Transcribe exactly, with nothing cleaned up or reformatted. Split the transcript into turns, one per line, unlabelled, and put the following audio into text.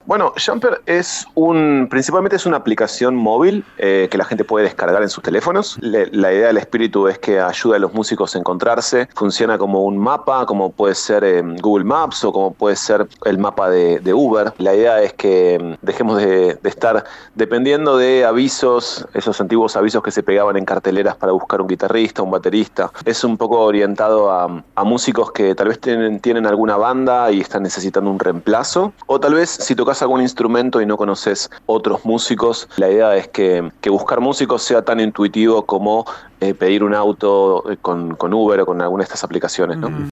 Bueno, Jumper es un, principalmente es una aplicación móvil eh, que la gente puede descargar en sus teléfonos. Le, la idea del espíritu es que ayuda a los músicos a encontrarse. Funciona como un mapa, como puede ser eh, Google Maps o como puede ser el mapa de, de Uber. La idea es que dejemos de, de estar dependiendo de avisos, esos antiguos avisos que se pegaban en carteleras para buscar un guitarrista, un baterista. Es un poco orientado a, a músicos que tal vez tienen, tienen alguna banda y están necesitando un reemplazo. O tal vez si tocas algún instrumento y no conoces otros músicos, la idea es que, que buscar músicos sea tan intuitivo como eh, pedir un auto con, con Uber o con alguna de estas aplicaciones, ¿no?